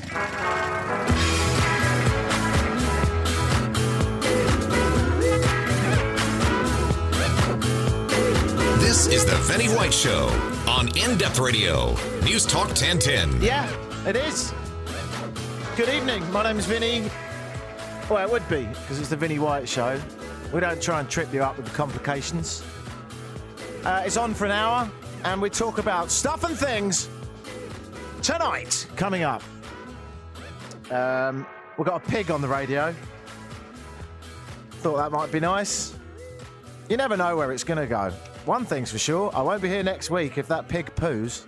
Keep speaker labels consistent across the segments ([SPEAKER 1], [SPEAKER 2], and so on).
[SPEAKER 1] This is the Vinny White Show on In-Depth Radio, News Talk 1010.
[SPEAKER 2] Yeah, it is. Good evening. My name is Vinny. Well, it would be, because it's the Vinny White Show. We don't try and trip you up with the complications. It's on for an hour, and we talk about stuff and things. Tonight, coming up, we've got a pig on the radio. Thought that might be nice. You never know where it's going to go. One thing's for sure, I won't be here next week if that pig poos.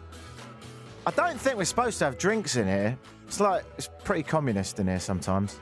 [SPEAKER 2] I don't think we're supposed to have drinks in here. It's pretty communist in here sometimes.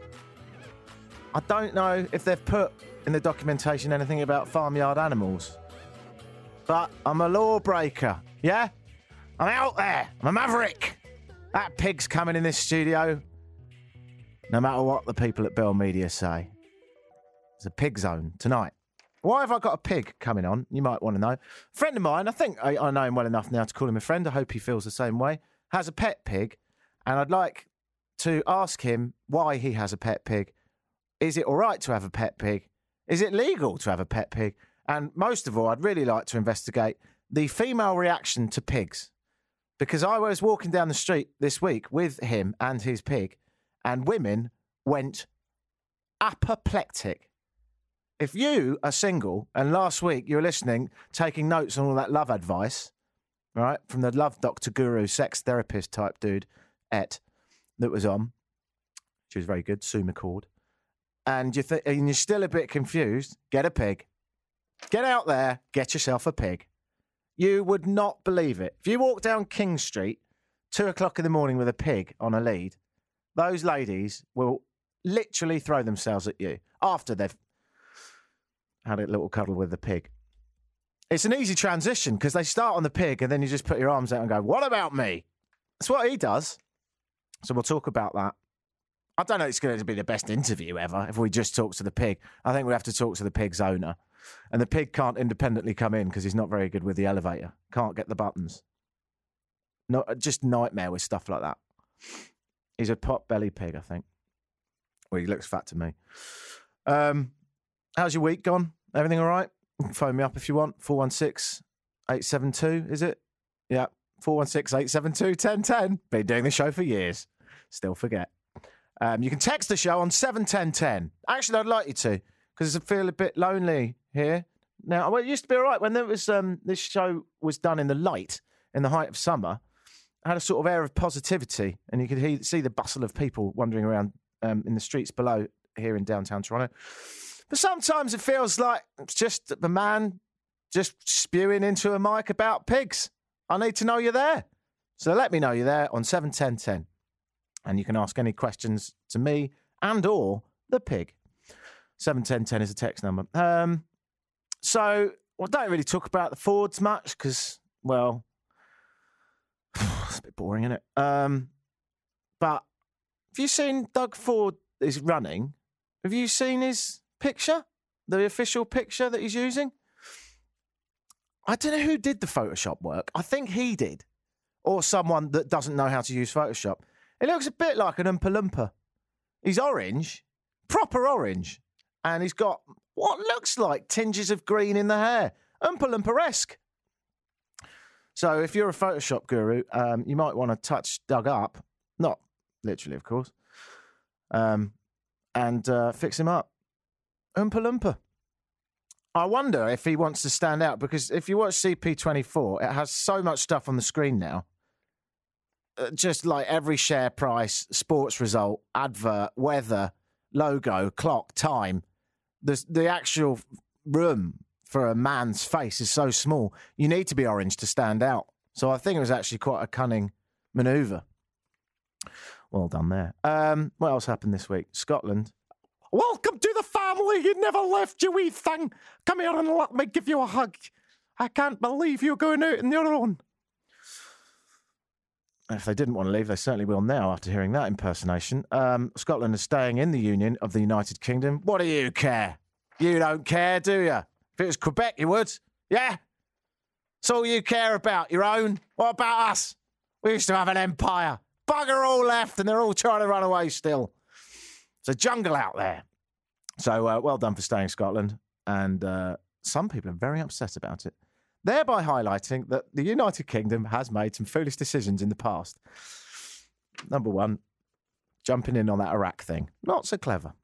[SPEAKER 2] I don't know if they've put in the documentation anything about farmyard animals. But I'm a lawbreaker, yeah? I'm out there. I'm a maverick. That pig's coming in this studio. No matter what the people at Bell Media say. It's a pig zone tonight. Why have I got a pig coming on? You might want to know. A friend of mine, I think I know him well enough now to call him a friend. I hope he feels the same way. Has a pet pig. And I'd like to ask him why he has a pet pig. Is it all right to have a pet pig? Is it legal to have a pet pig? And most of all, I'd really like to investigate the female reaction to pigs. Because I was walking down the street this week with him and his pig, and women went apoplectic. If you are single, and last week you were listening, taking notes on all that love advice, right, from the love doctor guru, sex therapist type dude, that was on. She was very good, Sue McCord. And you're still a bit confused, get a pig. Get out there, get yourself a pig. You would not believe it. If you walk down King Street, 2 o'clock in the morning with a pig on a lead, those ladies will literally throw themselves at you after they've had a little cuddle with the pig. It's an easy transition because they start on the pig and then you just put your arms out and go, what about me? That's what he does. So we'll talk about that. I don't know it's going to be the best interview ever if we just talk to the pig. I think we have to talk to the pig's owner. And the pig can't independently come in because he's not very good with the elevator. Can't get the buttons. Just nightmare with stuff like that. He's a pot-belly pig, I think. Well, he looks fat to me. How's your week gone? Everything all right? You can phone me up if you want. 416-872, is it? Yeah, 416-872-1010. Been doing the show for years. Still forget. You can text the show on 71010. Actually, I'd like you to, because I feel a bit lonely here. Now, well, it used to be all right when there was this show was done in the light, in the height of summer. It had a sort of air of positivity, and you could see the bustle of people wandering around in the streets below here in downtown Toronto. But sometimes it feels like it's just the man just spewing into a mic about pigs. I need to know you're there. So let me know you're there on 71010. And you can ask any questions to me and or the pig. 71010 is the text number. So I don't really talk about the Fords much because, well, it's a bit boring, isn't it? But have you seen Doug Ford is running? Have you seen his picture? The official picture that he's using? I don't know who did the Photoshop work. I think he did. Or someone that doesn't know how to use Photoshop. It looks a bit like an Oompa Loompa. He's orange, proper orange. And he's got what looks like tinges of green in the hair. Oompa Loompa-esque. So if you're a Photoshop guru, you might want to touch Doug up. Not literally, of course. And fix him up. Oompa Loompa. I wonder if he wants to stand out, because if you watch CP24, it has so much stuff on the screen now. Just like every share price, sports result, advert, weather, logo, clock, time. The actual room for a man's face is so small. You need to be orange to stand out. So I think it was actually quite a cunning manoeuvre. Well done there. What else happened this week? Scotland. Welcome to the family. You never left, you wee thing. Come here and let me give you a hug. I can't believe you're going out on your own. If they didn't want to leave, they certainly will now after hearing that impersonation. Scotland is staying in the Union of the United Kingdom. What do you care? You don't care, do you? If it was Quebec, you would. Yeah? It's all you care about, your own. What about us? We used to have an empire. bugger all left, and they're all trying to run away still. It's a jungle out there. So well done for staying in Scotland. And some people are very upset about it, thereby highlighting that the United Kingdom has made some foolish decisions in the past. Number one, jumping in on that Iraq thing. Not so clever.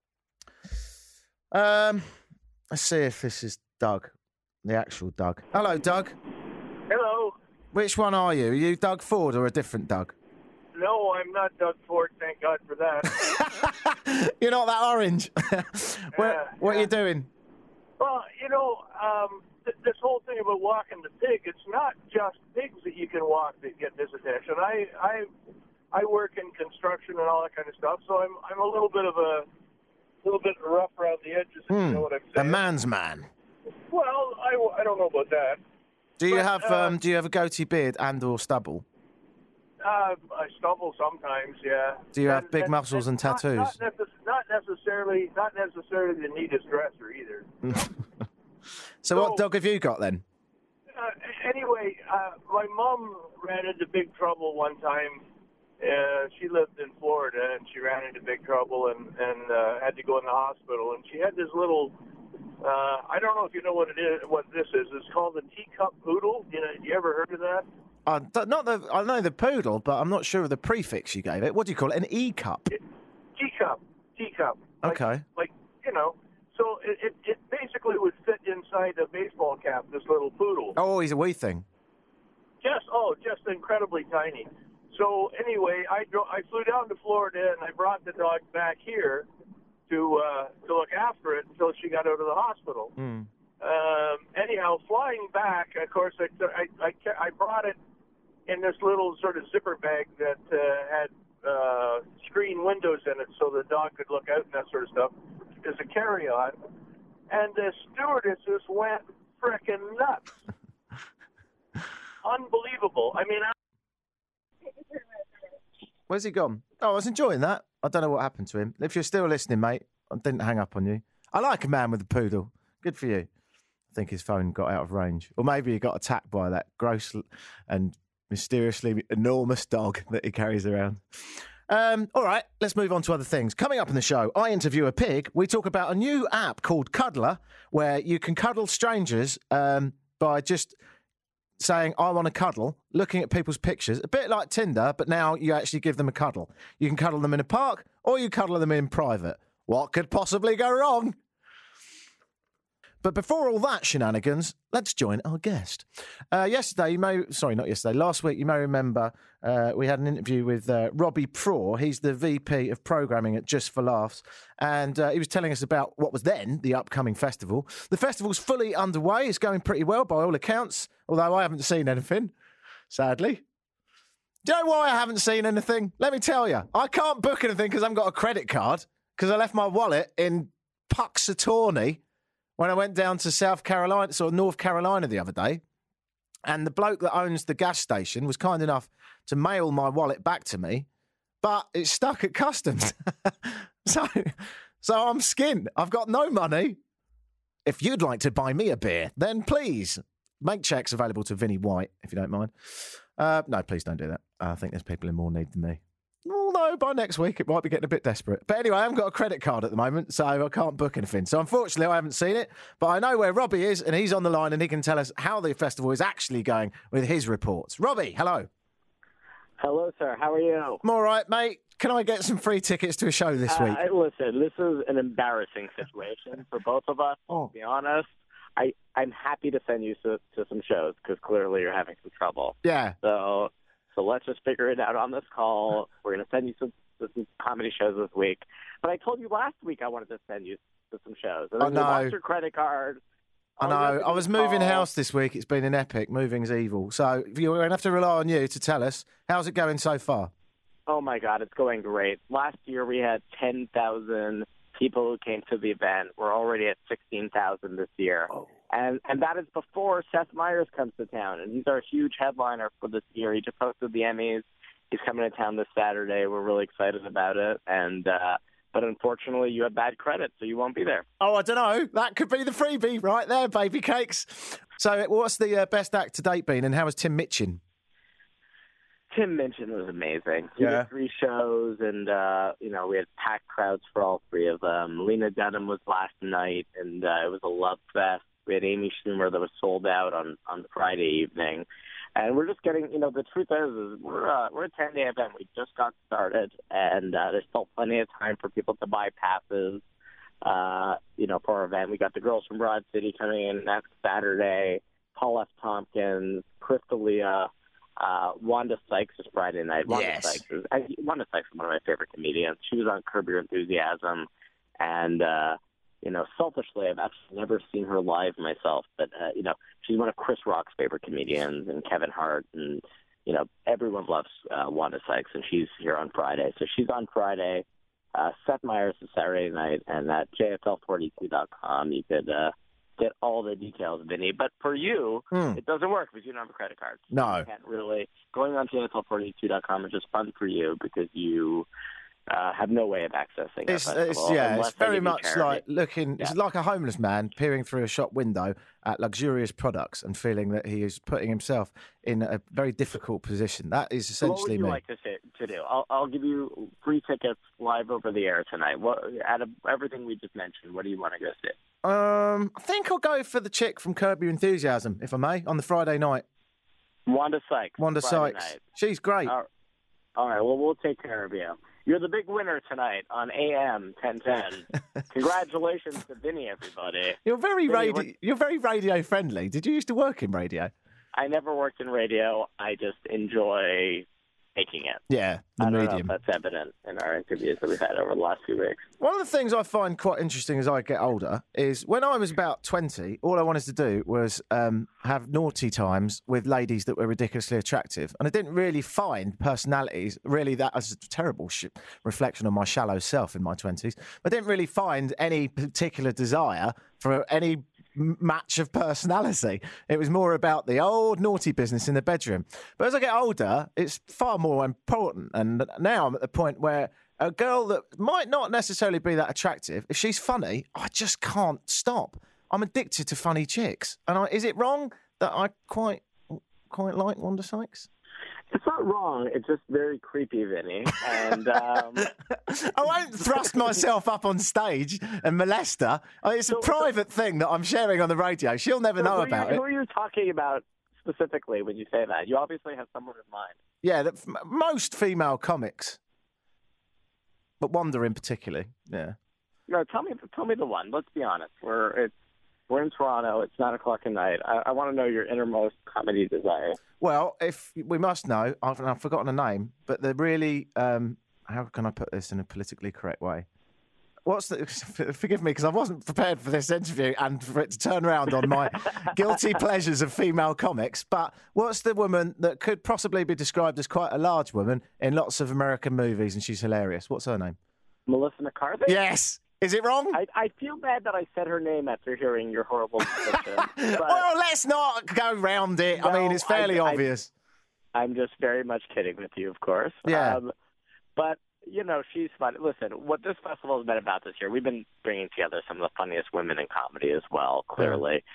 [SPEAKER 2] Let's see if this is Doug, the actual Doug. Hello, Doug.
[SPEAKER 3] Hello.
[SPEAKER 2] Which one are you? Are you Doug Ford or a different Doug?
[SPEAKER 3] No, I'm not Doug Ford, thank God for that.
[SPEAKER 2] You're not that orange. What are you doing?
[SPEAKER 3] Well, this whole thing about walking the pig, it's not just pigs that you can walk that get this attention. I work in construction and all that kind of stuff, so I'm a little bit rough around the edges, if you know what I'm saying.
[SPEAKER 2] A man's man.
[SPEAKER 3] Well, I don't know about that.
[SPEAKER 2] Do you have a goatee beard and or stubble?
[SPEAKER 3] I stumble sometimes, yeah.
[SPEAKER 2] Do you have big muscles and tattoos?
[SPEAKER 3] Not necessarily the neatest dresser either.
[SPEAKER 2] So what dog have you got then?
[SPEAKER 3] Anyway, my mom ran into big trouble one time. She lived in Florida, and she ran into big trouble and had to go in the hospital. And she had this little, I don't know if you know what this is. It's called a teacup poodle. You ever heard of that?
[SPEAKER 2] I know the poodle, but I'm not sure of the prefix you gave it. What do you call it? An E-cup?
[SPEAKER 3] Teacup.
[SPEAKER 2] Okay.
[SPEAKER 3] So it basically would fit inside a baseball cap, this little poodle.
[SPEAKER 2] Oh, he's a wee thing.
[SPEAKER 3] Just incredibly tiny. So anyway, I flew down to Florida, and I brought the dog back here to look after it until she got out of the hospital. Anyhow, flying back, of course, I brought it in this little sort of zipper bag that had screen windows in it so the dog could look out and that sort of stuff as a carry-on. And the stewardesses went frickin' nuts. Unbelievable. I mean,
[SPEAKER 2] where's he gone? Oh, I was enjoying that. I don't know what happened to him. If you're still listening, mate, I didn't hang up on you. I like a man with a poodle. Good for you. I think his phone got out of range. Or maybe he got attacked by that gross and mysteriously enormous dog that he carries around. All right, let's move on to other things. Coming up in the show, I interview a pig. We talk about a new app called Cuddler, where you can cuddle strangers by just saying, I want to cuddle, looking at people's pictures, a bit like Tinder, but now you actually give them a cuddle. You can cuddle them in a park, or you cuddle them in private. What could possibly go wrong? But before all that shenanigans, let's join our guest. Last week, you may remember we had an interview with Robbie Praw. He's the VP of Programming at Just for Laughs. And he was telling us about what was then the upcoming festival. The festival's fully underway. It's going pretty well by all accounts, although I haven't seen anything, sadly. Do you know why I haven't seen anything? Let me tell you. I can't book anything because I haven't got a credit card because I left my wallet in Puxatawney when I went down to North Carolina the other day, and the bloke that owns the gas station was kind enough to mail my wallet back to me, but it's stuck at customs. So I'm skinned. I've got no money. If you'd like to buy me a beer, then please make checks available to Vinnie White, if you don't mind. No, please don't do that. I think there's people in more need than me. Although by next week it might be getting a bit desperate. But anyway, I haven't got a credit card at the moment, so I can't book anything. So unfortunately, I haven't seen it. But I know where Robbie is, and he's on the line, and he can tell us how the festival is actually going with his reports. Robbie, hello.
[SPEAKER 4] Hello, sir. How are you?
[SPEAKER 2] I'm all right, mate. Can I get some free tickets to a show this week?
[SPEAKER 4] Listen, this is an embarrassing situation for both of us, to be honest. I'm happy to send you to some shows because clearly you're having some trouble.
[SPEAKER 2] Yeah.
[SPEAKER 4] So let's just figure it out on this call. We're going to send you to some comedy shows this week. But I told you last week I wanted to send you to some shows. And then you lost your credit card.
[SPEAKER 2] I know. I was moving house this week. It's been an epic. Moving's evil. So we're going to have to rely on you to tell us. How's it going so far?
[SPEAKER 4] Oh, my God. It's going great. Last year we had 10,000 people who came to the event. We're already at 16,000 this year. Oh. And that is before Seth Meyers comes to town. And he's our huge headliner for this year. He just hosted the Emmys. He's coming to town this Saturday. We're really excited about it. And but unfortunately, you have bad credit, so you won't be there.
[SPEAKER 2] Oh, I don't know. That could be the freebie right there, baby cakes. So what's the best act to date been, and how was Tim Mitchin?
[SPEAKER 4] Tim Minchin was amazing. He
[SPEAKER 2] Yeah.
[SPEAKER 4] did 3 shows, and we had packed crowds for all 3 of them. Lena Dunham was last night, and it was a love fest. We had Amy Schumer that was sold out on Friday evening. And we're just getting, the truth is we're a 10-day event. We just got started, and there's still plenty of time for people to buy passes, for our event. We got the girls from Broad City coming in next Saturday, Paul F. Tompkins, Chris D'Elia, Wanda Sykes is Friday night. Wanda Sykes is one of my favorite comedians. She was on Curb Your Enthusiasm, and selfishly, I've actually never seen her live myself, but she's one of Chris Rock's favorite comedians, and Kevin Hart, and everyone loves Wanda Sykes, and she's here on Friday. So she's on Friday. Seth Meyers is Saturday night, and at JFL42.com you could get all the details, Vinny. But for you, it doesn't work because you don't have a credit card. So
[SPEAKER 2] No.
[SPEAKER 4] you can't really. Going on JFL42.com is just fun for you because you have no way of accessing
[SPEAKER 2] It's
[SPEAKER 4] unless they
[SPEAKER 2] very
[SPEAKER 4] give you
[SPEAKER 2] much
[SPEAKER 4] charity.
[SPEAKER 2] like looking. It's like a homeless man peering through a shop window at luxurious products and feeling that he is putting himself in a very difficult position. That is essentially
[SPEAKER 4] me.
[SPEAKER 2] me.
[SPEAKER 4] What would you like to do? I'll give you free tickets live over the air tonight. Out of everything we just mentioned, what do you want to go see?
[SPEAKER 2] I think I'll go for the chick from Curb Your Enthusiasm, if I may, on the Friday night.
[SPEAKER 4] Wanda Sykes.
[SPEAKER 2] Wanda
[SPEAKER 4] Friday
[SPEAKER 2] Sykes.
[SPEAKER 4] night.
[SPEAKER 2] She's great.
[SPEAKER 4] All right. Well, we'll take care of you. You're the big winner tonight on AM 1010. Congratulations to Vinny, everybody.
[SPEAKER 2] You're very radio friendly. Did you used to work in radio?
[SPEAKER 4] I never worked in radio. I just enjoy making it.
[SPEAKER 2] Yeah, the
[SPEAKER 4] I don't
[SPEAKER 2] medium.
[SPEAKER 4] know if that's evident in our interviews that we've had over the last few weeks.
[SPEAKER 2] One of the things I find quite interesting as I get older is when I was about 20, all I wanted to do was have naughty times with ladies that were ridiculously attractive. And I didn't really find personalities, really that as a terrible reflection on my shallow self in my 20s. I didn't really find any particular desire for any match of personality. It was more about the old naughty business in the bedroom. But as I get older, it's far more important. And now I'm at the point where a girl that might not necessarily be that attractive, if she's funny, I just can't stop. I'm addicted to funny chicks. And is it wrong that I quite like Wanda Sykes?
[SPEAKER 4] It's not wrong. It's just very creepy, Vinny. And
[SPEAKER 2] I won't thrust myself up on stage and molest her. It's a private thing that I'm sharing on the radio. She'll never know about it.
[SPEAKER 4] Who are you talking about specifically when you say that? You obviously have someone in mind.
[SPEAKER 2] Yeah, most female comics, but Wanda in particular. Yeah.
[SPEAKER 4] No, tell me the one. Let's be honest. We're in Toronto. It's 9 o'clock at night. I want to know your innermost comedy desire.
[SPEAKER 2] Well, if we must know, I've forgotten a name, but they're really. How can I put this in a politically correct way? Forgive me, because I wasn't prepared for this interview and for it to turn around on my guilty pleasures of female comics. But what's the woman that could possibly be described as quite a large woman in lots of American movies, and she's hilarious? What's her name?
[SPEAKER 4] Melissa McCarthy?
[SPEAKER 2] Yes. Is it wrong?
[SPEAKER 4] I feel bad that I said her name after hearing your horrible description.
[SPEAKER 2] Well, let's not go round it.
[SPEAKER 4] No,
[SPEAKER 2] I mean, it's fairly obvious.
[SPEAKER 4] I'm just very much kidding with you, of course.
[SPEAKER 2] Yeah.
[SPEAKER 4] But, she's fun. Listen, what this festival has been about this year, we've been bringing together some of the funniest women in comedy as well, clearly.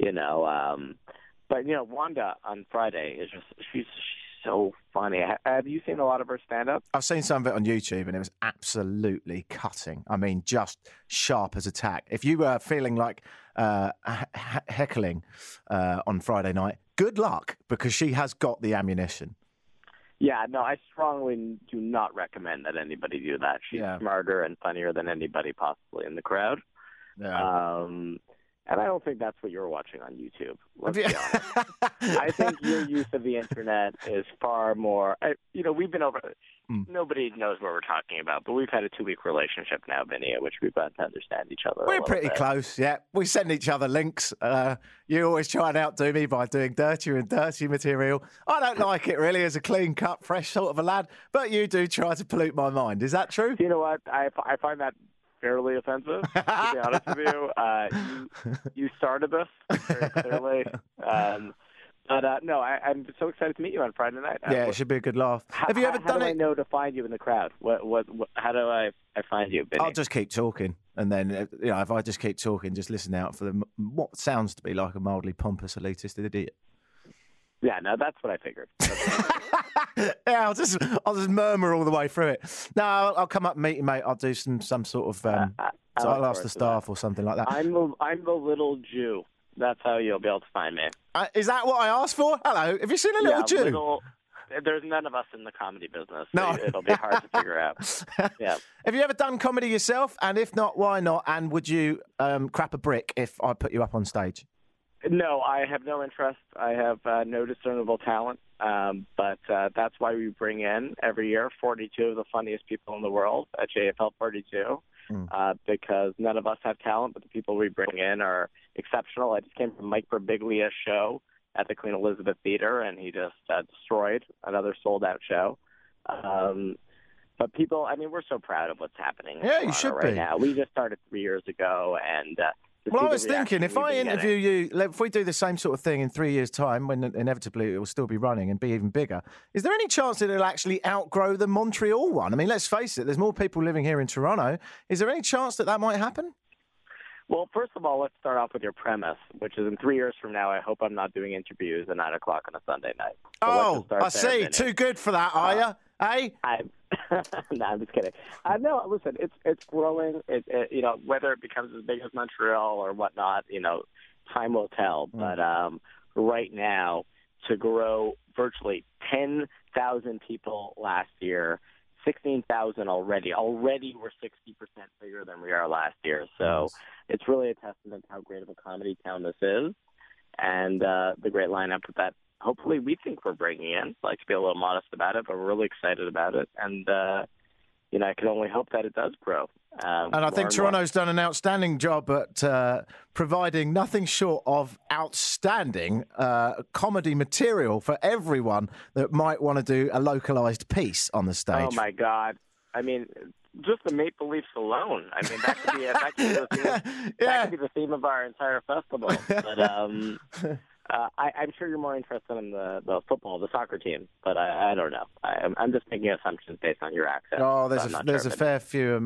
[SPEAKER 4] But, Wanda on Friday is just, she's so funny. Have you seen a lot of her stand-up?
[SPEAKER 2] I've seen some of it on YouTube, and it was absolutely cutting. I mean, just sharp as a tack. If you were feeling like heckling on Friday night, good luck, because she has got the ammunition.
[SPEAKER 4] Yeah, no, I strongly do not recommend that anybody do that. She's smarter and funnier than anybody possibly in the crowd. Yeah. And I don't think that's what you're watching on YouTube. Let's be honest. I think your use of the internet is far more. We've been over. Nobody knows what we're talking about, but we've had a 2-week relationship now, Vinny, at which we've gotten to understand each other.
[SPEAKER 2] We're pretty close, yeah. We send each other links. You always try and outdo me by doing dirtier and dirty material. I don't like it really as a clean-cut, fresh sort of a lad, but you do try to pollute my mind. Is that true?
[SPEAKER 4] You know what? I find that fairly offensive, to be honest with you. You started this very clearly. No, I'm so excited to meet you on Friday night.
[SPEAKER 2] Yeah, it should be a good laugh. Have you ever done it?
[SPEAKER 4] How do I know to find you in the crowd? How do I find you, Benny?
[SPEAKER 2] I'll just keep talking. And then, if I just keep talking, just listen out for what sounds to be like a mildly pompous elitist idiot.
[SPEAKER 4] Yeah, no, that's what I figured.
[SPEAKER 2] Yeah, I'll just murmur all the way through it. No, I'll come up and meet you, mate. I'll do some sort of. So I'll ask the staff or something like that.
[SPEAKER 4] I'm the little Jew. That's how you'll be able to find me.
[SPEAKER 2] Is that what I asked for? Hello, have you seen a little Jew?
[SPEAKER 4] There's none of us in the comedy business.
[SPEAKER 2] No.
[SPEAKER 4] So it'll be hard to figure out. Yeah.
[SPEAKER 2] Have you ever done comedy yourself? And if not, why not? And would you crap a brick if I put you up on stage?
[SPEAKER 4] No, I have no interest. I have no discernible talent. But that's why we bring in every year 42 of the funniest people in the world at JFL 42. Because none of us have talent, but the people we bring in are exceptional. I just came from Mike Birbiglia's show at the Queen Elizabeth Theater, and he just destroyed another sold-out show. But people, I mean, we're so proud of what's happening in Toronto
[SPEAKER 2] you should
[SPEAKER 4] right
[SPEAKER 2] be.
[SPEAKER 4] now. We just started 3 years ago, and
[SPEAKER 2] well, I was thinking, if I interview you, if we do the same sort of thing in 3 years' time, when inevitably it will still be running and be even bigger, is there any chance that it'll actually outgrow the Montreal one? I mean, let's face it, there's more people living here in Toronto. Is there any chance that might happen?
[SPEAKER 4] Well, first of all, let's start off with your premise, which is in 3 years from now, I hope I'm not doing interviews at 9 o'clock on a Sunday night. So
[SPEAKER 2] I see. Too good for that, are you? Eh?
[SPEAKER 4] No, I'm just kidding. No, listen, it's growing. Whether it becomes as big as Montreal or whatnot, time will tell. But right now, to grow virtually 10,000 people last year, 16,000 already. Already we're 60% bigger than we are last year. So it's really a testament to how great of a comedy town this is, and the great lineup that hopefully we think we're bringing in. I like to be a little modest about it, but we're really excited about it. And, I can only hope that it does grow.
[SPEAKER 2] And I think Toronto's done an outstanding job at providing nothing short of outstanding comedy material for everyone that might want to do a localised piece on the stage.
[SPEAKER 4] Oh, my God. I mean, just the Maple Leafs alone. I mean, that could be the theme of our entire festival. But I'm sure you're more interested in the football, the soccer team, but I don't know. I'm just making assumptions based on your accent.
[SPEAKER 2] Oh, there's a fair few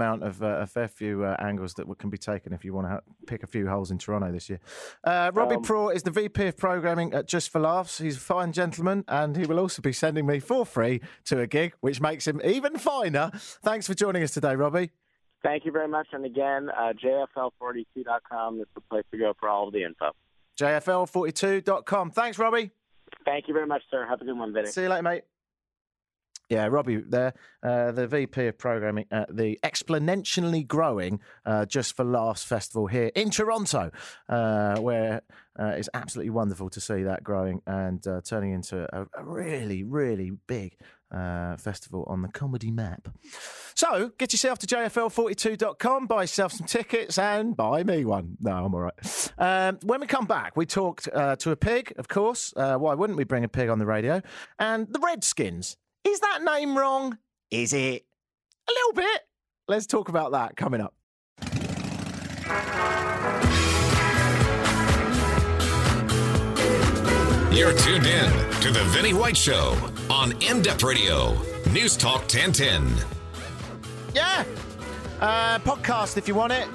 [SPEAKER 2] angles that can be taken if you want to pick a few holes in Toronto this year. Robbie Praw is the VP of Programming at Just for Laughs. He's a fine gentleman, and he will also be sending me for free to a gig, which makes him even finer. Thanks for joining us today, Robbie.
[SPEAKER 4] Thank you very much. And again, JFL42.com is the place to go for all of the info. JFL42.com.
[SPEAKER 2] Thanks, Robbie.
[SPEAKER 4] Thank you very much, sir. Have a good one, Vinny.
[SPEAKER 2] See you later, mate. Yeah, Robbie there, the VP of Programming at the exponentially growing Just for Laughs Festival here in Toronto, where it's absolutely wonderful to see that growing and turning into a really, really big festival on the comedy map. So, get yourself to JFL42.com, buy yourself some tickets and buy me one. No, I'm all right. When we come back, we talked to a pig, of course. Why wouldn't we bring a pig on the radio? And the Redskins. Is that name wrong? Is it? A little bit. Let's talk about that coming up.
[SPEAKER 1] You're tuned in to The Vinny White Show on In-Depth Radio, News Talk 1010.
[SPEAKER 2] Yeah. Podcast if you want it.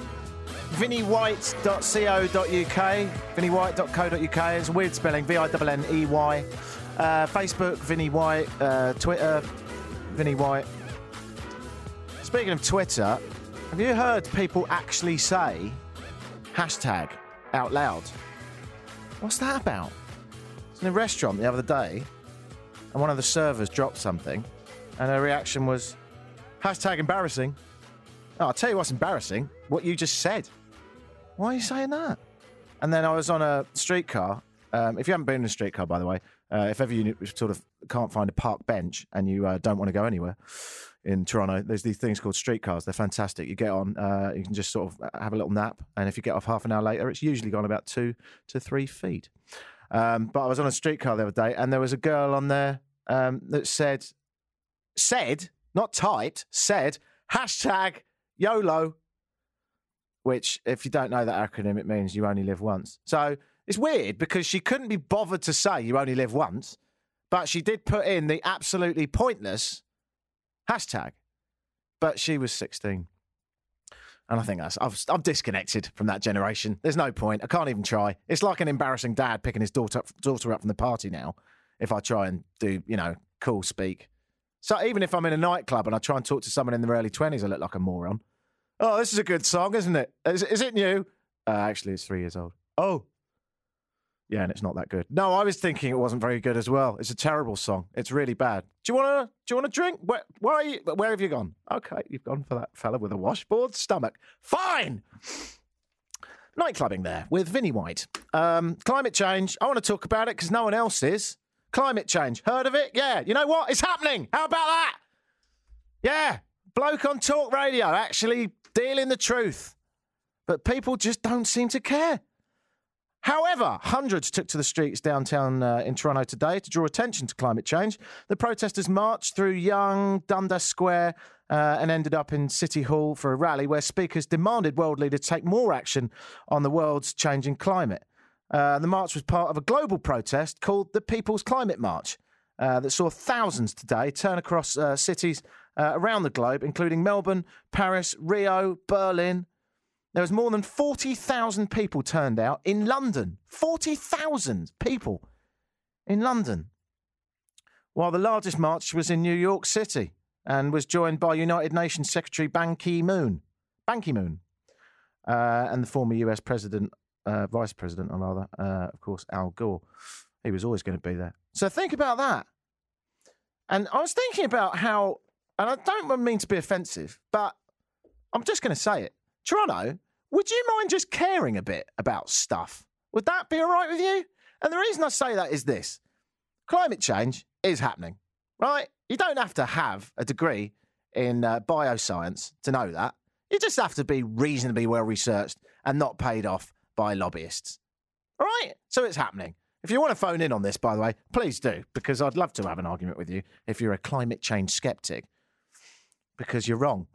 [SPEAKER 2] vinnywhite.co.uk. vinnywhite.co.uk. It's a weird spelling. Vinney. Facebook, Vinny White. Twitter, Vinny White. Speaking of Twitter, have you heard people actually say hashtag out loud? What's that about? I was in a restaurant the other day and one of the servers dropped something and her reaction was hashtag embarrassing. Oh, I'll tell you what's embarrassing. What you just said. Why are you saying that? And then I was on a streetcar. If you haven't been in a streetcar, by the way, if ever you sort of can't find a park bench and you don't want to go anywhere in Toronto, there's these things called streetcars. They're fantastic. You get on, you can just sort of have a little nap, and if you get off half an hour later, it's usually gone about 2 to 3 feet. But I was on a streetcar the other day, and there was a girl on there that said, not typed, said, hashtag YOLO, which, if you don't know that acronym, it means you only live once. So it's weird because she couldn't be bothered to say you only live once, but she did put in the absolutely pointless hashtag. But she was 16. And I think I'm disconnected from that generation. There's no point. I can't even try. It's like an embarrassing dad picking his daughter up from the party now. if I try and do, cool speak. So even if I'm in a nightclub and I try and talk to someone in their early 20s, I look like a moron. Oh, this is a good song, isn't it? Is it new? Actually, it's 3 years old. Oh. Yeah, and it's not that good. No, I was thinking it wasn't very good as well. It's a terrible song. It's really bad. Do you want a drink? Where are you? Where have you gone? Okay, you've gone for that fella with a washboard stomach. Fine. Nightclubbing there with Vinnie White. Climate change. I want to talk about it because no one else is. Climate change. Heard of it? Yeah. You know what? It's happening. How about that? Yeah. Bloke on talk radio actually dealing the truth. But people just don't seem to care. However, hundreds took to the streets downtown in Toronto today to draw attention to climate change. The protesters marched through Yonge, Dundas Square and ended up in City Hall for a rally where speakers demanded world leaders take more action on the world's changing climate. The march was part of a global protest called the People's Climate March that saw thousands today turn across cities around the globe, including Melbourne, Paris, Rio, Berlin. There was more than 40,000 people turned out in London. 40,000 people in London. While the largest march was in New York City and was joined by United Nations Secretary Ban Ki-moon. And the former US Vice President, of course, Al Gore. He was always going to be there. So think about that. And I was thinking about how, and I don't mean to be offensive, but I'm just going to say it. Toronto, would you mind just caring a bit about stuff? Would that be all right with you? And the reason I say that is this. Climate change is happening, right? You don't have to have a degree in bioscience to know that. You just have to be reasonably well researched and not paid off by lobbyists. All right? So it's happening. If you want to phone in on this, by the way, please do, because I'd love to have an argument with you if you're a climate change skeptic. Because you're wrong.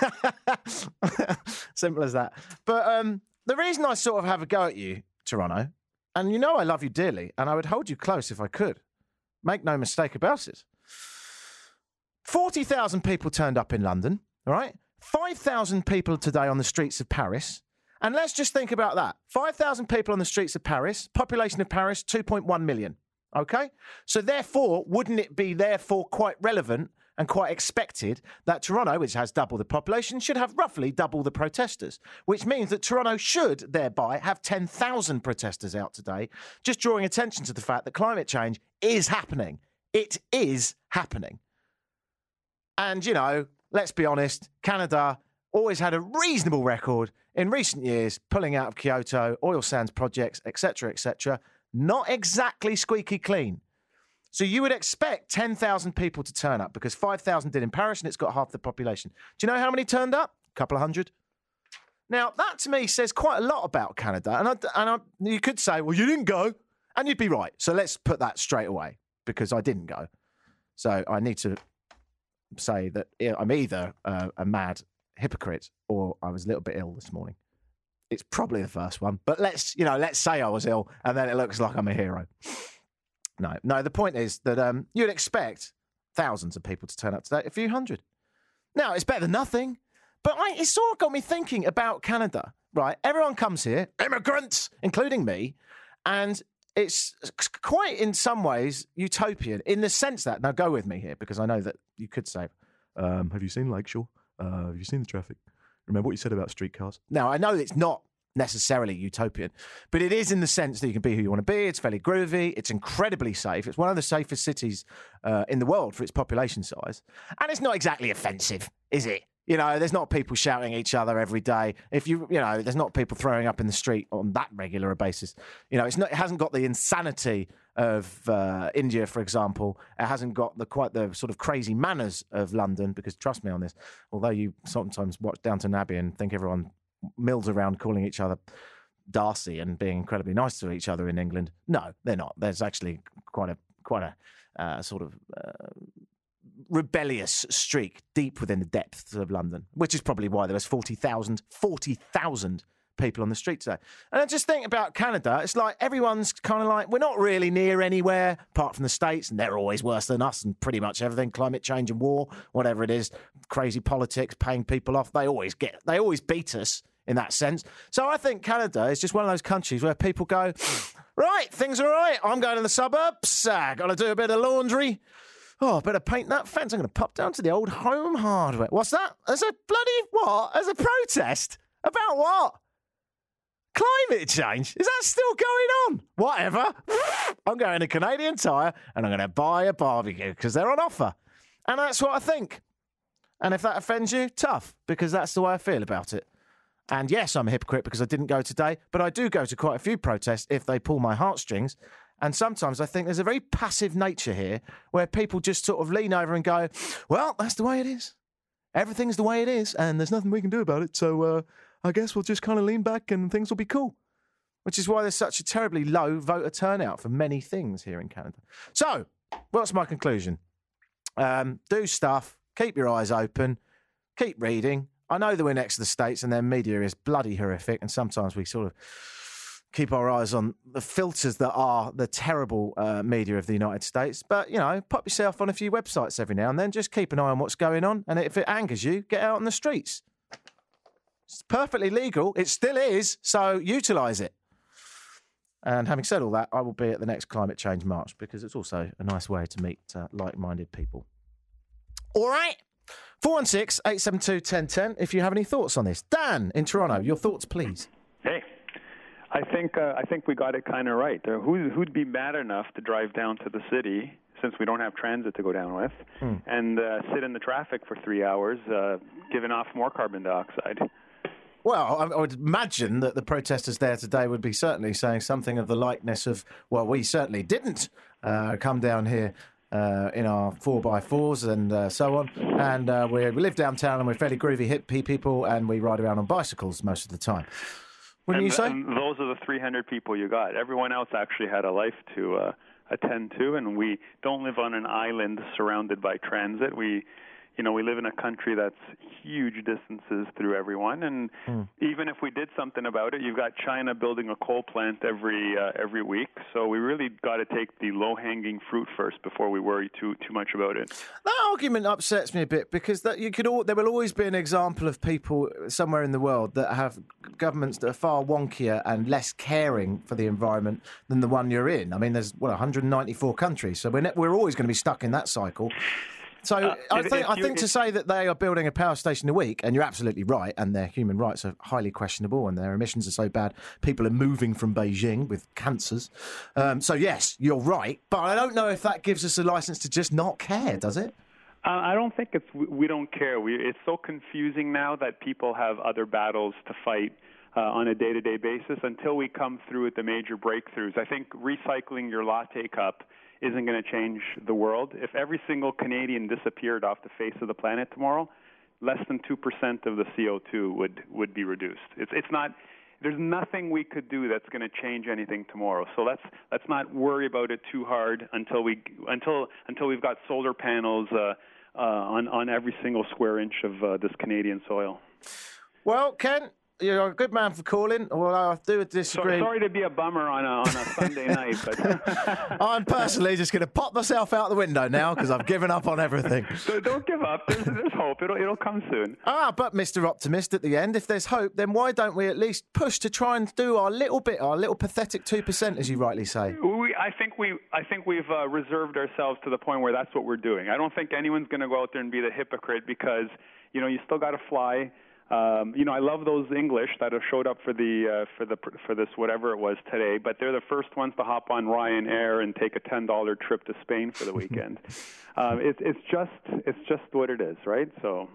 [SPEAKER 2] Simple as that. But the reason I sort of have a go at you, Toronto, and you know I love you dearly, and I would hold you close if I could. Make no mistake about it. 40,000 people turned up in London, all right? 5,000 people today on the streets of Paris. And let's just think about that. 5,000 people on the streets of Paris, population of Paris, 2.1 million, okay? So therefore, wouldn't it be quite relevant and quite expected that Toronto, which has double the population, should have roughly double the protesters, which means that Toronto should thereby have 10,000 protesters out today, just drawing attention to the fact that climate change is happening. It is happening. And, let's be honest, Canada always had a reasonable record in recent years, pulling out of Kyoto, oil sands projects, etc., not exactly squeaky clean. So you would expect 10,000 people to turn up because 5,000 did in Paris and it's got half the population. Do you know how many turned up? A couple of hundred. Now, that to me says quite a lot about Canada. And you could say, well, you didn't go. And you'd be right. So let's put that straight away because I didn't go. So I need to say that I'm either a mad hypocrite or I was a little bit ill this morning. It's probably the first one. But let's say I was ill and then it looks like I'm a hero. No, the point is that you'd expect thousands of people to turn up today, a few hundred. Now, it's better than nothing, but it sort of got me thinking about Canada, right? Everyone comes here, immigrants, including me, and it's quite, in some ways, utopian in the sense that, now go with me here, because I know that you could say, have you seen Lakeshore? Have you seen the traffic? Remember what you said about streetcars? Now, I know it's not necessarily utopian, but it is in the sense that you can be who you want to be. It's fairly groovy. It's incredibly safe. It's one of the safest cities in the world for its population size. And it's not exactly offensive, is it? There's not people shouting at each other every day. There's not people throwing up in the street on that regular basis. It hasn't got the insanity of India, for example. It hasn't got quite the sort of crazy manners of London, because trust me on this, although you sometimes watch Downton Abbey and think everyone mills around calling each other Darcy and being incredibly nice to each other in England. No, they're not. There's actually quite a sort of rebellious streak deep within the depths of London, which is probably why there was 40,000 people on the street today. And I just think about Canada, it's like everyone's kind of like, we're not really near anywhere apart from the States, and they're always worse than us and pretty much everything, climate change and war, whatever it is, crazy politics, paying people off, they always beat us in that sense. So I think Canada is just one of those countries where people go, right, things are all right. I'm going to the suburbs. Got to do a bit of laundry. Oh, I better paint that fence. I'm going to pop down to the old Home Hardware. What's that? There's a bloody what? There's a protest? About what? Climate change? Is that still going on? Whatever. I'm going to Canadian Tire and I'm going to buy a barbecue because they're on offer. And that's what I think. And if that offends you, tough, because that's the way I feel about it. And yes, I'm a hypocrite because I didn't go today, but I do go to quite a few protests if they pull my heartstrings. And sometimes I think there's a very passive nature here where people just sort of lean over and go, well, that's the way it is. Everything's the way it is, and there's nothing we can do about it. So I guess we'll just kind of lean back and things will be cool. Which is why there's such a terribly low voter turnout for many things here in Canada. So, what's my conclusion? Do stuff, keep your eyes open, keep reading. I know that we're next to the States and their media is bloody horrific, and sometimes we sort of keep our eyes on the filters that are the terrible media of the United States. But, you know, pop yourself on a few websites every now and then. Just keep an eye on what's going on. And if it angers you, get out on the streets. It's perfectly legal. It still is. So utilise it. And having said all that, I will be at the next climate change march because it's also a nice way to meet like-minded people. All right. 416-872-1010 if you have any thoughts on this. Dan in Toronto, your thoughts, please.
[SPEAKER 5] Hey. I think we got it kind of right. Who'd be mad enough to drive down to the city, since we don't have transit to go down with, and sit in the traffic for 3 hours, giving off more carbon dioxide?
[SPEAKER 2] Well, I would imagine that the protesters there today would be certainly saying something of the likeness of, well, we certainly didn't come down here in our 4x4s and so on, and we live downtown and we're fairly groovy hippie people and we ride around on bicycles most of the time. Wouldn't you say?
[SPEAKER 5] And those are the 300 people you got. Everyone else actually had a life to attend to, and we don't live on an island surrounded by transit. We live in a country that's huge distances through everyone, and even if we did something about it, you've got China building a coal plant every week. So we really got to take the low-hanging fruit first before we worry too much about it.
[SPEAKER 2] That argument upsets me a bit because there will always be an example of people somewhere in the world that have governments that are far wonkier and less caring for the environment than the one you're in. I mean, there's 194 countries, so we're always going to be stuck in that cycle. So I think to say that they are building a power station a week, and you're absolutely right, and their human rights are highly questionable, and their emissions are so bad, people are moving from Beijing with cancers. So yes, you're right, but I don't know if that gives us a license to just not care, does it?
[SPEAKER 5] I don't think we don't care. It's so confusing now that people have other battles to fight on a day-to-day basis until we come through with the major breakthroughs. I think recycling your latte cup isn't going to change the world. If every single Canadian disappeared off the face of the planet tomorrow, less than 2% of the CO2 would be reduced. It's not. There's nothing we could do that's going to change anything tomorrow. So let's not worry about it too hard until we've got solar panels on every single square inch of this Canadian soil.
[SPEAKER 2] Well, Ken, you're a good man for calling. Well, I do disagree.
[SPEAKER 5] Sorry to be a bummer on a Sunday night, but
[SPEAKER 2] I'm personally just going to pop myself out the window now because I've given up on everything.
[SPEAKER 5] So don't give up. There's hope. It'll come soon.
[SPEAKER 2] But Mr. Optimist, at the end, if there's hope, then why don't we at least push to try and do our little pathetic 2%, as you rightly say?
[SPEAKER 5] I think we've reserved ourselves to the point where that's what we're doing. I don't think anyone's going to go out there and be the hypocrite because you still got to fly. I love those English that have showed up for this whatever it was today, but they're the first ones to hop on Ryanair and take a $10 trip to Spain for the weekend. It's just what it is, right? So,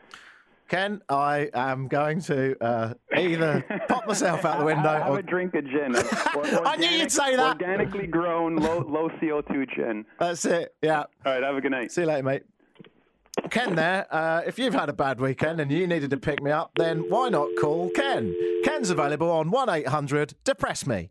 [SPEAKER 2] Ken, I am going to either pop myself out the window
[SPEAKER 5] have a drink of gin.
[SPEAKER 2] I knew you'd say that.
[SPEAKER 5] Organically grown, low CO2 gin.
[SPEAKER 2] That's it. Yeah. All
[SPEAKER 5] right. Have a good night.
[SPEAKER 2] See you later, mate. Ken there, if you've had a bad weekend and you needed to pick me up, then why not call Ken? Ken's available on 1-800-DEPRESS-ME.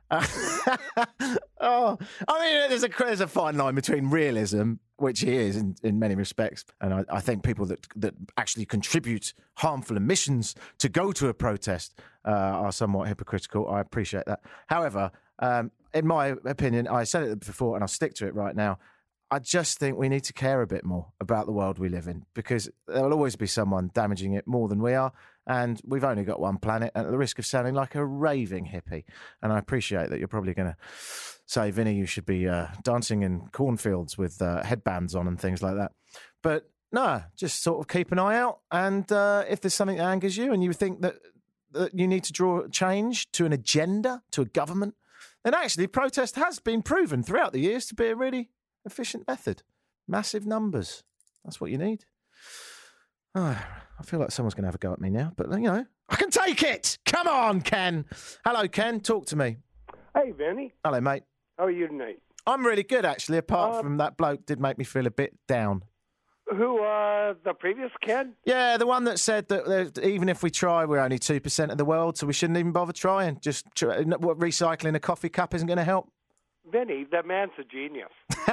[SPEAKER 2] There's a fine line between realism, which he is in many respects, and I think people that actually contribute harmful emissions to go to a protest are somewhat hypocritical. I appreciate that. However, in my opinion, I said it before and I'll stick to it right now, I just think we need to care a bit more about the world we live in because there will always be someone damaging it more than we are. And we've only got one planet, at the risk of sounding like a raving hippie. And I appreciate that you're probably going to say, Vinny, you should be dancing in cornfields with headbands on and things like that. But no, just sort of keep an eye out. And if there's something that angers you and you think that you need to draw change to an agenda, to a government, then actually protest has been proven throughout the years to be a really efficient method. Massive numbers. That's what you need. Oh, I feel like someone's going to have a go at me now, but, I can take it. Come on, Ken. Hello, Ken. Talk to me.
[SPEAKER 6] Hey, Vinny.
[SPEAKER 2] Hello, mate.
[SPEAKER 6] How are you tonight?
[SPEAKER 2] I'm really good, actually, apart from that bloke did make me feel a bit down.
[SPEAKER 6] Who, the previous Ken?
[SPEAKER 2] Yeah, the one that said that even if we try, we're only 2% of the world, so we shouldn't even bother trying. Recycling a coffee cup isn't going to help.
[SPEAKER 6] Vinny, that man's a genius.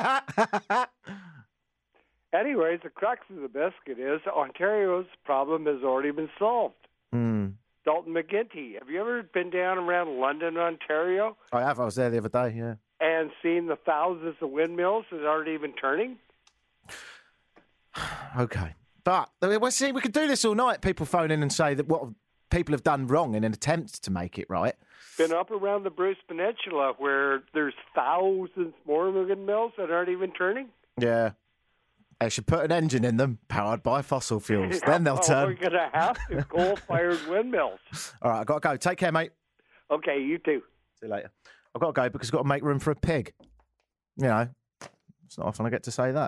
[SPEAKER 6] Anyways, the crux of the biscuit is Ontario's problem has already been solved. Dalton McGuinty. Have you ever been down around London, Ontario?
[SPEAKER 2] I have. I was there the other day, yeah.
[SPEAKER 6] And seen the thousands of windmills that aren't even turning?
[SPEAKER 2] Okay. But, see, we could do this all night. People phone in and say that what people have done wrong in an attempt to make it right.
[SPEAKER 6] Been up around the Bruce Peninsula where there's thousands more windmills that aren't even turning?
[SPEAKER 2] Yeah. They should put an engine in them powered by fossil fuels. Then they'll turn.
[SPEAKER 6] We're going to have to coal-fired windmills.
[SPEAKER 2] All right, I've got to go. Take care, mate.
[SPEAKER 6] Okay, you too.
[SPEAKER 2] See you later. I've got to go because I've got to make room for a pig. It's not often I get to say that.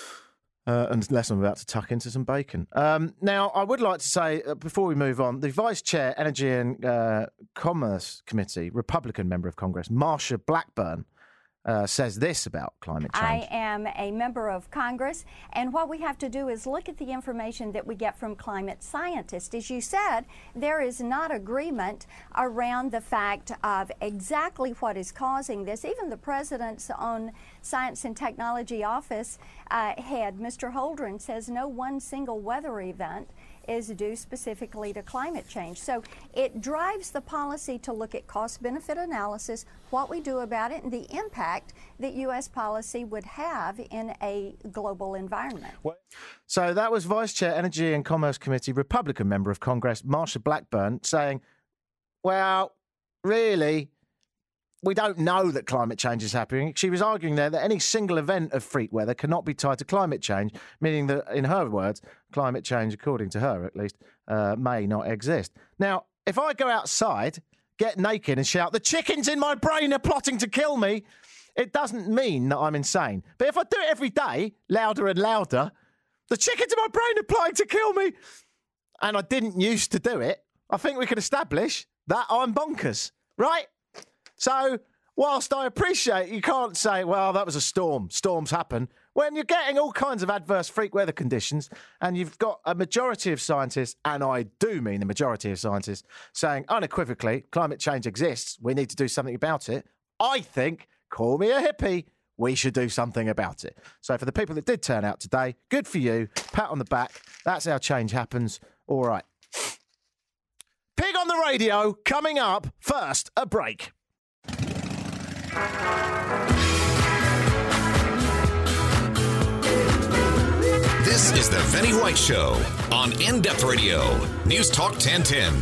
[SPEAKER 2] Unless I'm about to tuck into some bacon. Now, I would like to say, before we move on, the Vice Chair, Energy and Commerce Committee, Republican member of Congress, Marsha Blackburn, says this about climate change.
[SPEAKER 7] I am a member of Congress, and what we have to do is look at the information that we get from climate scientists. As you said, there is not agreement around the fact of exactly what is causing this. Even the President's own Science and Technology Office head, Mr. Holdren, says no one single weather event is due specifically to climate change. So it drives the policy to look at cost-benefit analysis, what we do about it, and the impact that U.S. policy would have in a global environment.
[SPEAKER 2] So that was Vice Chair, Energy and Commerce Committee, Republican member of Congress, Marsha Blackburn, saying, well, really, we don't know that climate change is happening. She was arguing there that any single event of freak weather cannot be tied to climate change, meaning that, in her words, climate change, according to her at least, may not exist. Now, if I go outside, get naked and shout, the chickens in my brain are plotting to kill me, it doesn't mean that I'm insane. But if I do it every day, louder and louder, the chickens in my brain are plotting to kill me, and I didn't used to do it, I think we can establish that I'm bonkers, right? So, whilst I appreciate you can't say, well, that was a storm. Storms happen. When you're getting all kinds of adverse freak weather conditions and you've got a majority of scientists, and I do mean the majority of scientists, saying unequivocally climate change exists, we need to do something about it, I think, call me a hippie, we should do something about it. So for the people that did turn out today, good for you. Pat on the back. That's how change happens. All right. Pig on the radio coming up. First, a break.
[SPEAKER 1] This is the Vinny White Show on In-Depth Radio, News Talk 1010.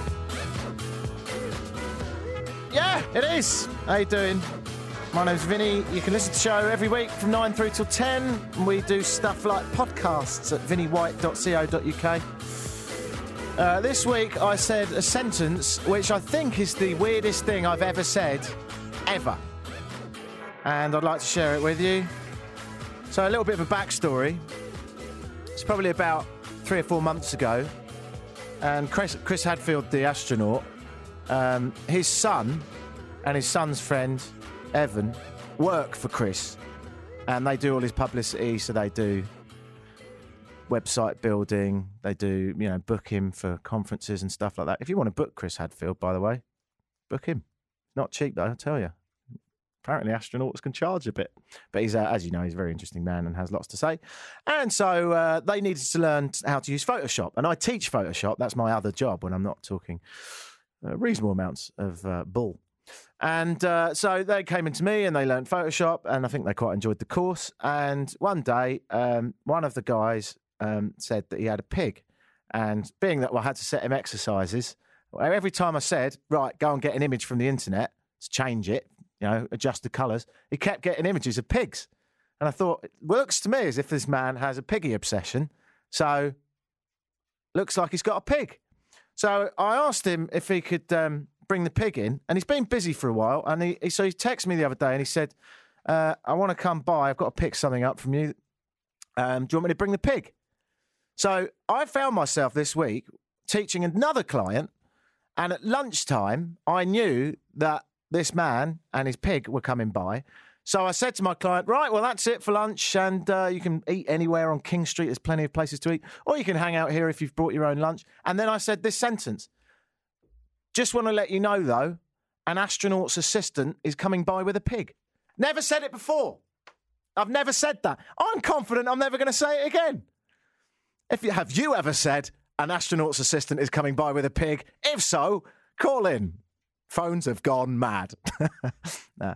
[SPEAKER 2] Yeah, it is. How you doing? My name's Vinny. You can listen to the show every week from 9 through till 10. We do stuff like podcasts at vinnywhite.co.uk. This week I said a sentence which I think is the weirdest thing I've ever said, ever. And I'd like to share it with you. So a little bit of a backstory. It's probably about 3 or 4 months ago. And Chris Hadfield, the astronaut, his son and his son's friend, Evan, work for Chris. And they do all his publicity, so they do website building, they do, book him for conferences and stuff like that. If you want to book Chris Hadfield, by the way, book him. Not cheap, though, I'll tell you. Apparently astronauts can charge a bit. But he's, as you know, he's a very interesting man and has lots to say. And so they needed to learn how to use Photoshop. And I teach Photoshop. That's my other job when I'm not talking reasonable amounts of bull. And so they came into me and they learned Photoshop, and I think they quite enjoyed the course. And one day, one of the guys said that he had a pig. And being that I had to set him exercises, every time I said, right, go and get an image from the internet to change it, adjust the colours, he kept getting images of pigs. And I thought, it looks to me as if this man has a piggy obsession. So, looks like he's got a pig. So I asked him if he could bring the pig in, and he's been busy for a while. And he texted me the other day, and he said, "I want to come by. I've got to pick something up from you. Do you want me to bring the pig?" So I found myself this week teaching another client, and at lunchtime, I knew that this man and his pig were coming by. So I said to my client, right, well, that's it for lunch, and you can eat anywhere on King Street. There's plenty of places to eat. Or you can hang out here if you've brought your own lunch. And then I said this sentence. Just want to let you know, though, an astronaut's assistant is coming by with a pig. Never said it before. I've never said that. I'm confident I'm never going to say it again. Have you ever said an astronaut's assistant is coming by with a pig? If so, call in. Phones have gone mad. Nah.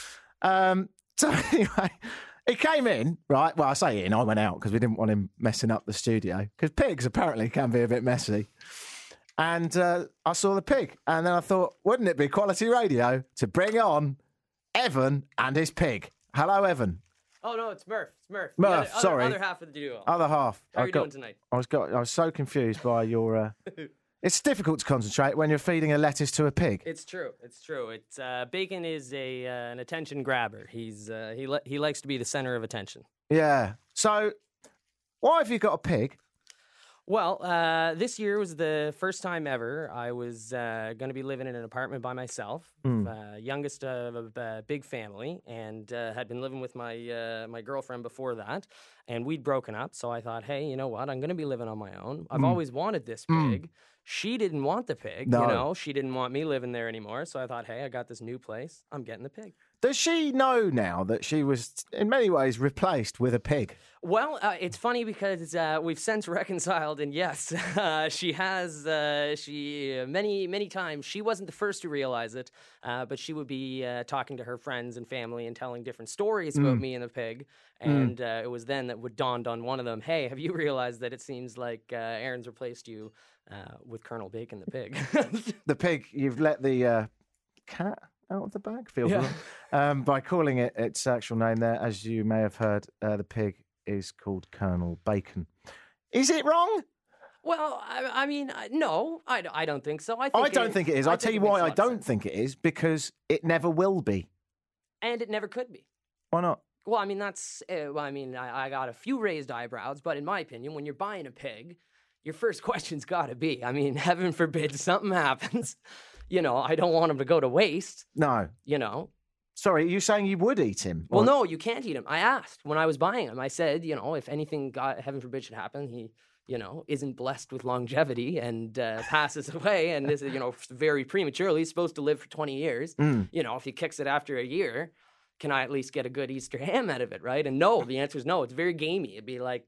[SPEAKER 2] So anyway, he came in, right? Well, I say in, I went out because we didn't want him messing up the studio. Because pigs apparently can be a bit messy. And I saw the pig. And then I thought, wouldn't it be quality radio to bring on Evan and his pig? Hello, Evan.
[SPEAKER 8] Oh, no, it's Murph. It's Murph.
[SPEAKER 2] Murph, sorry.
[SPEAKER 8] Other half of the duo.
[SPEAKER 2] Other half.
[SPEAKER 8] How are you doing tonight?
[SPEAKER 2] I was so confused by your... It's difficult to concentrate when you're feeding a lettuce to a pig.
[SPEAKER 8] It's true. It's Bacon is an attention grabber. He likes to be the center of attention.
[SPEAKER 2] Yeah. So, why have you got a pig?
[SPEAKER 8] Well, this year was the first time ever I was going to be living in an apartment by myself. Youngest of a big family, and had been living with my girlfriend before that. And we'd broken up, so I thought, hey, you know what? I'm going to be living on my own. I've always wanted this pig. She didn't want the pig, She didn't want me living there anymore. So I thought, hey, I got this new place. I'm getting the pig.
[SPEAKER 2] Does she know now that she was, in many ways, replaced with a pig?
[SPEAKER 8] Well, it's funny because we've since reconciled, and yes, she has. Many times she wasn't the first to realize it, but she would be talking to her friends and family and telling different stories about me and the pig. And it was then that would dawned on one of them, hey, have you realized that it seems like Aaron's replaced you with Colonel Bacon the pig?
[SPEAKER 2] The pig, you've let the cat out of the bag, feels wrong. By calling it its actual name there, as you may have heard, the pig is called Colonel Bacon. Is it wrong?
[SPEAKER 8] Well, I mean, no, I don't think so. I
[SPEAKER 2] don't think it is. I'll tell you why I don't think it is, because it never will be.
[SPEAKER 8] And it never could be.
[SPEAKER 2] Why not?
[SPEAKER 8] Well, I mean, I got a few raised eyebrows, but in my opinion, when you're buying a pig, your first question's got to be, I mean, heaven forbid something happens. I don't want him to go to waste.
[SPEAKER 2] No. Sorry, are you saying you would eat him?
[SPEAKER 8] Well, no, you can't eat him. I asked when I was buying him. I said, if anything, God, heaven forbid, should happen, he, isn't blessed with longevity and passes away, and this is, very prematurely. He's supposed to live for 20 years. If he kicks it after a year, can I at least get a good Easter ham out of it, right? And no, the answer is no. It's very gamey. It'd be like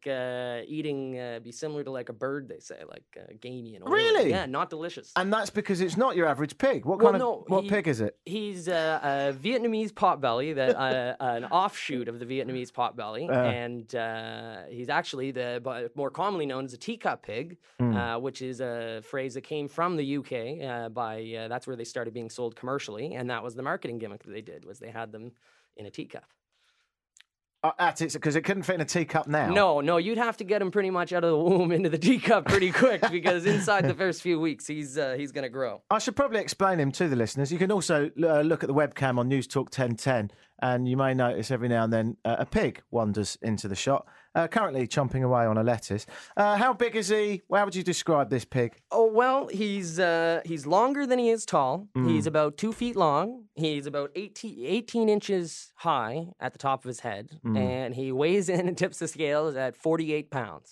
[SPEAKER 8] be similar to like a bird, they say, like gamey and oily.
[SPEAKER 2] Really?
[SPEAKER 8] Yeah, not delicious.
[SPEAKER 2] And that's because it's not your average pig. What pig is it?
[SPEAKER 8] He's a Vietnamese potbelly, an offshoot of the Vietnamese potbelly, and he's actually more commonly known as a teacup pig, which is a phrase that came from the UK. That's where they started being sold commercially, and that was the marketing gimmick that they did, was they had them in a teacup.
[SPEAKER 2] Because it couldn't fit in a teacup now.
[SPEAKER 8] No, you'd have to get him pretty much out of the womb into the teacup pretty quick, because inside the first few weeks he's going to grow. I should probably explain him to the listeners. You can also look at the webcam on News Talk 1010, and you may notice every now and then a pig wanders into the shot, currently chomping away on a lettuce. How big is he? How would you describe this pig? Oh, well, he's longer than he is tall. He's about 2 feet long. He's about 18 inches high at the top of his head, and he weighs in and tips the scales at 48 pounds.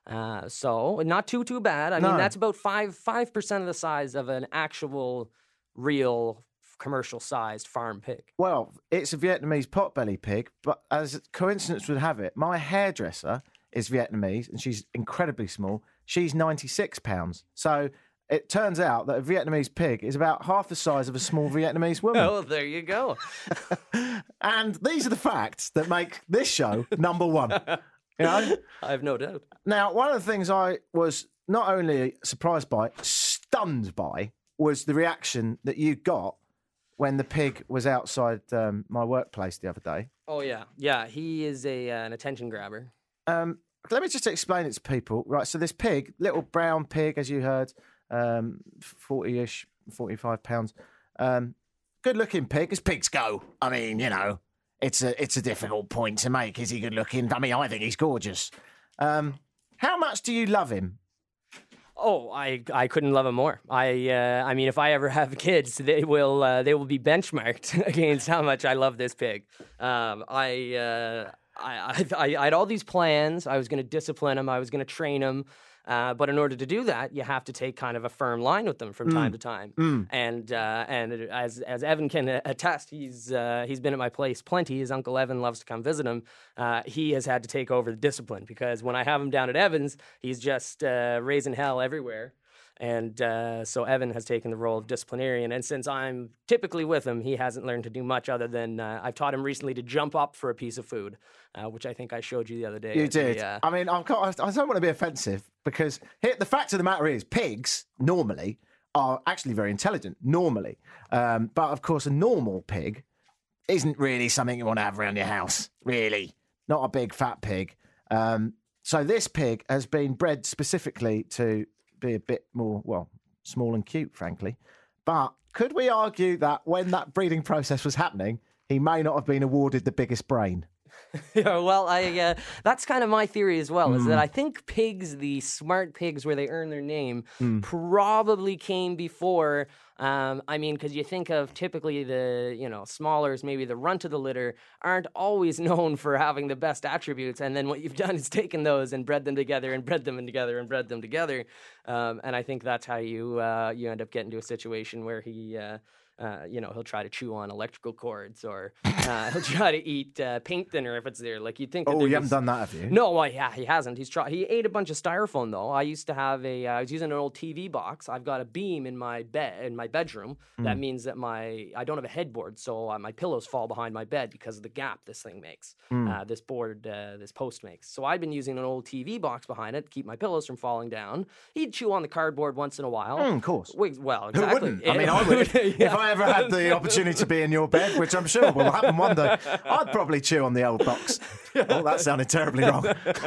[SPEAKER 8] So not too bad. I mean, that's about 5% of the size of an actual, real, commercial-sized farm pig.
[SPEAKER 2] Well, it's a Vietnamese potbelly pig, but as coincidence would have it, my hairdresser is Vietnamese, and she's incredibly small. She's 96 pounds. So it turns out that a Vietnamese pig is about half the size of a small Vietnamese woman.
[SPEAKER 8] Oh, there you go.
[SPEAKER 2] And these are the facts that make this show number one. You know?
[SPEAKER 8] I have no doubt.
[SPEAKER 2] Now, one of the things I was not only surprised by, stunned by, was the reaction that you got when the pig was outside my workplace the other day.
[SPEAKER 8] Oh, yeah. Yeah, he is an attention grabber.
[SPEAKER 2] Let me just explain it to people. Right, so this pig, little brown pig, as you heard, 40-ish, 45 pounds. Good-looking pig, as pigs go. I mean, you know, it's a difficult point to make. Is he good-looking? I mean, I think he's gorgeous. How much do you love him?
[SPEAKER 8] Oh, I couldn't love him more. I mean, if I ever have kids, they will be benchmarked against how much I love this pig. I had all these plans. I was going to discipline him. I was going to train him. But in order to do that, you have to take kind of a firm line with them from time to time. And as Evan can attest, he's been at my place plenty. His uncle Evan loves to come visit him. He has had to take over the discipline because when I have him down at Evan's, he's just raising hell everywhere. And so Evan has taken the role of disciplinarian. And since I'm typically with him, he hasn't learned to do much other than I've taught him recently to jump up for a piece of food, which I think I showed you the other day.
[SPEAKER 2] You did. I mean, I don't want to be offensive because the fact of the matter is pigs normally are actually very intelligent, normally. But, of course, a normal pig isn't really something you want to have around your house, really. Not a big, fat pig. So this pig has been bred specifically to be a bit more, well, small and cute, frankly. But could we argue that when that breeding process was happening, he may not have been awarded the biggest brain?
[SPEAKER 8] Well, that's kind of my theory as well, is that I think pigs, the smart pigs where they earn their name, probably came before. I mean, because you think of typically the, smallers, maybe the runt of the litter, aren't always known for having the best attributes. And then what you've done is taken those and bred them together and bred them together and bred them together. And I think that's how you end up getting to a situation where he... he'll try to chew on electrical cords or he'll try to eat paint thinner if it's there. Like you'd think.
[SPEAKER 2] Oh, you haven't done that, have you?
[SPEAKER 8] No, well, yeah, he hasn't. He ate a bunch of styrofoam though. I used to have I was using an old TV box. I've got a beam in my bedroom. That means that I don't have a headboard, so my pillows fall behind my bed because of the gap this thing makes. This post makes. So I've been using an old TV box behind it to keep my pillows from falling down. He'd chew on the cardboard once in a while.
[SPEAKER 2] Of course.
[SPEAKER 8] Well, exactly.
[SPEAKER 2] Who wouldn't? I mean, I would. If I ever had the opportunity to be in your bed, which I'm sure will happen one day, I'd probably chew on the old box. Oh, that sounded terribly wrong.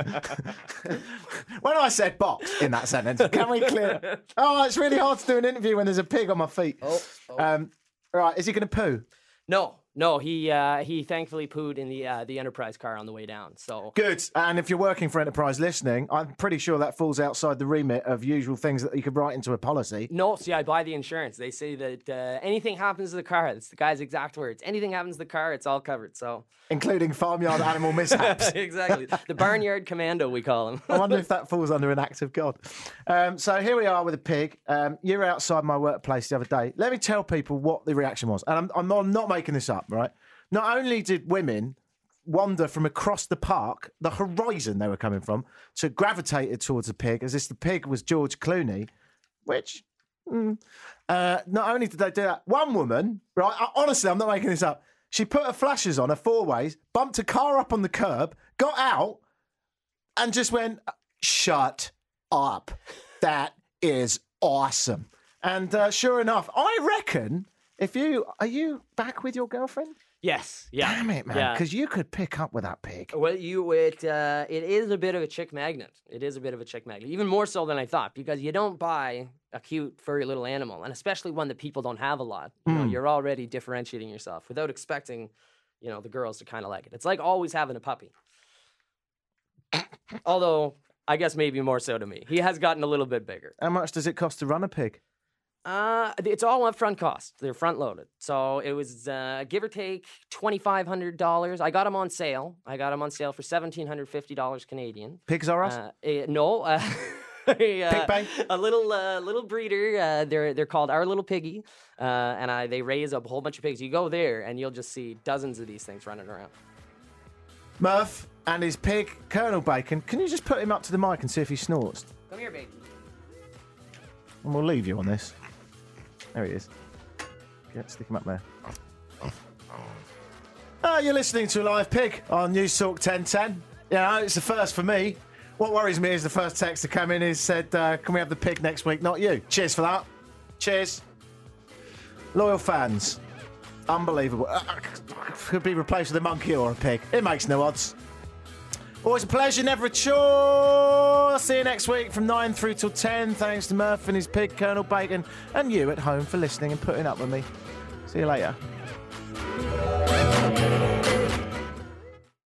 [SPEAKER 2] When I said box in that sentence, can we clear? Oh, it's really hard to do an interview when there's a pig on my feet. Right, is he going to poo?
[SPEAKER 8] No, he thankfully pooed in the Enterprise car on the way down. So
[SPEAKER 2] good. And if you're working for Enterprise listening, I'm pretty sure that falls outside the remit of usual things that you could write into a policy.
[SPEAKER 8] No, see, I buy the insurance. They say that anything happens to the car, that's the guy's exact words. Anything happens to the car, it's all covered. So including
[SPEAKER 2] farmyard animal mishaps.
[SPEAKER 8] Exactly. The barnyard commando, we call him.
[SPEAKER 2] I wonder if that falls under an act of God. So here we are with a pig. You were outside my workplace the other day. Let me tell people what the reaction was. And I'm not making this up, right? Not only did women wander from across the park, the horizon they were coming from, to gravitated towards the pig, as if the pig was George Clooney, which, not only did they do that, one woman, right, honestly, I'm not making this up, she put her flashes on, her four-ways, bumped a car up on the curb, got out, and just went, shut up. That is awesome. And sure enough, I reckon, are you back with your girlfriend?
[SPEAKER 8] Yes. Yeah.
[SPEAKER 2] Damn it, man. Because you could pick up with that pig.
[SPEAKER 8] Well, it is a bit of a chick magnet. It is a bit of a chick magnet. Even more so than I thought, because you don't buy a cute, furry little animal, and especially one that people don't have a lot. You're already differentiating yourself without expecting, the girls to kind of like it. It's like always having a puppy. Although, I guess maybe more so to me. He has gotten a little bit bigger.
[SPEAKER 2] How much does it cost to run a pig?
[SPEAKER 8] It's all upfront cost. They're front loaded. So it was give or take $2,500. I got them on sale. For $1,750 Canadian.
[SPEAKER 2] Pigs are us?
[SPEAKER 8] No.
[SPEAKER 2] Pig Bay?
[SPEAKER 8] A little breeder. They're called Our Little Piggy. And they raise a whole bunch of pigs. You go there and you'll just see dozens of these things running around.
[SPEAKER 2] Murph and his pig, Colonel Bacon. Can you just put him up to the mic and see if he snorts?
[SPEAKER 8] Come here, baby.
[SPEAKER 2] And we'll leave you on this. There he is. Yeah, stick him up there. You're listening to a live pig on News Talk 1010. Yeah, it's the first for me. What worries me is the first text to come in is said, can we have the pig next week? Not you. Cheers for that. Cheers. Loyal fans. Unbelievable. Could be replaced with a monkey or a pig. It makes no odds. Always a pleasure, never a chore. I'll see you next week from 9 through till 10. Thanks to Murph and his pig, Colonel Bacon, and you at home for listening and putting up with me. See you later.